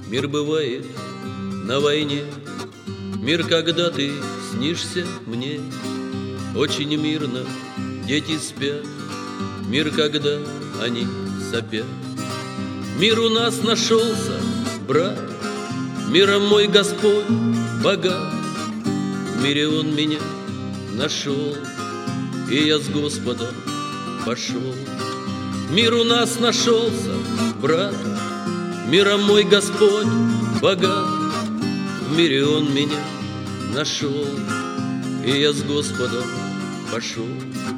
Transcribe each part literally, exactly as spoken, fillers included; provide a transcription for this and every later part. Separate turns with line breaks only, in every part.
Мир бывает на войне, мир, когда ты снишься мне. Очень мирно дети спят, мир, когда они сопят. Мир у нас нашелся, брат, миром мой Господь богат. В мире Он меня нашел, и я с Господом пошел. Мир у нас нашелся, брат, миром мой Господь богат. В мире Он меня нашел, и я с Господом пошел.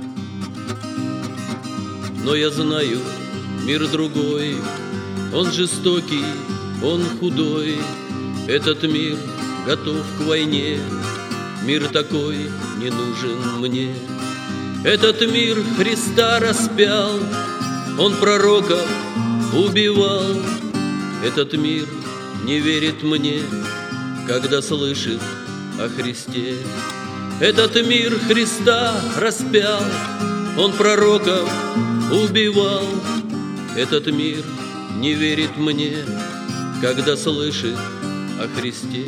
Но я знаю, мир другой, он жестокий, он худой. Этот мир готов к войне, мир такой не нужен мне. Этот мир Христа распял, он пророков убивал. Этот мир не верит мне, когда слышит о Христе. Этот мир Христа распял, он пророков убивал. Этот мир не верит мне, когда слышит о Христе.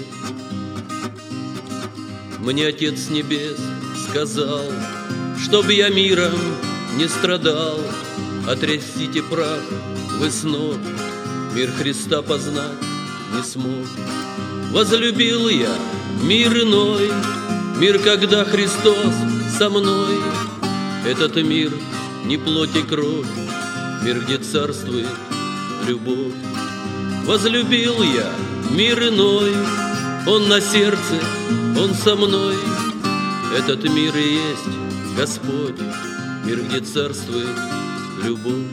Мне Отец Небес сказал, чтоб я миром не страдал. Отрясите прах вы с ног, мир Христа познать не смог. Возлюбил я мир иной, мир, когда Христос со мной. Этот мир не плоть и кровь, мир, где царствует любовь. Возлюбил я мир иной, он на сердце, он со мной. Этот мир и есть Господь, мир, где царствует любовь.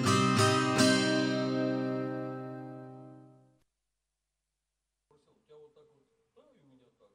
У тебя вот так вот, да, и у меня так.